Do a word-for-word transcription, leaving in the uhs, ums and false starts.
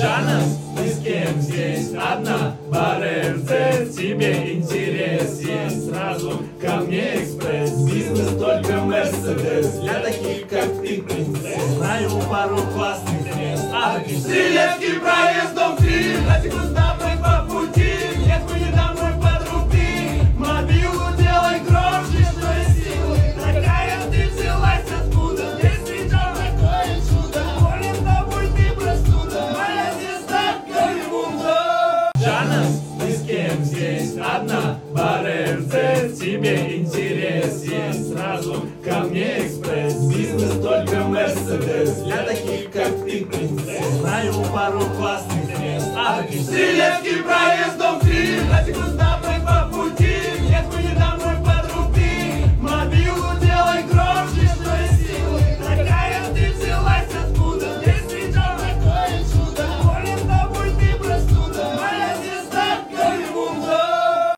Жанна, ты с кем здесь одна? Бар эр цэ, тебе интерес есть сразу ко мне экспресс. Бизнес только Мерседес, для таких как ты принцесс. Знаю пару классных мест, а ты Стрелецкий проезд, дом три. На секунду домой по пути, нет, мы не домой подруби. Мобилу делай громче, что есть силы. Такая ты взялась откуда? Здесь встречал такое чудо. Болен тобой ты простуда, моя звезда Голливуда. Жанна, ты с кем здесь одна? Бар эр цэ, тебе интерес есть сразу ко мне экспресс. Бизнес только Мерседес, для таких как ты принцесс. Знаю пару классных мест, а ты Стрелецкий проезд, дом три. На секунду домой по пути, нет, мы не домой